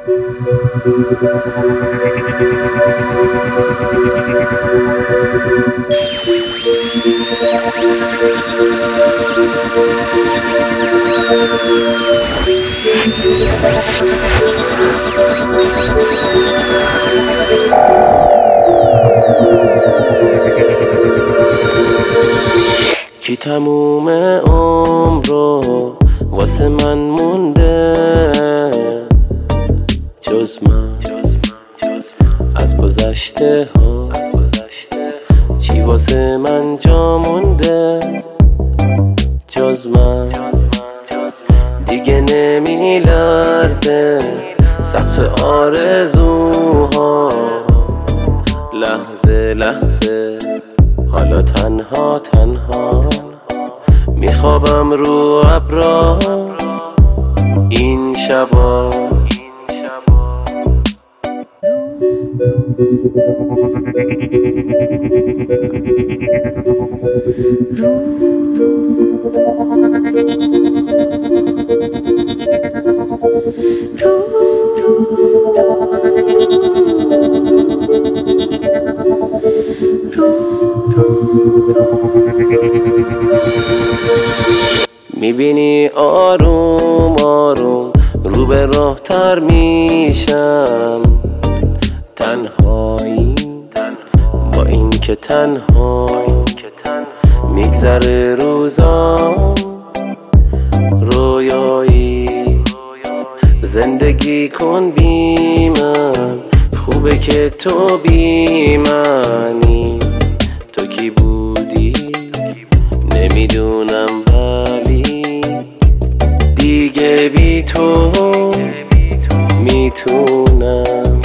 کی تموم عمر رو واسه من مونده جز من از گذشته ها، چی واسه من جا مونده جز من؟ دیگه نمی لرزه سقف آرزوها، لحظه لحظه حالا تنها تنها میخوابم رو ابرا این شبا. میبینی آروم آروم رو به راه تر میشم، تنهایی با این که تنهایی میگذره روزام رویایی. زندگی کن بی من، خوبه که تو بی منی. تو کی بودی نمیدونم ولی دیگه بی تو میتونم.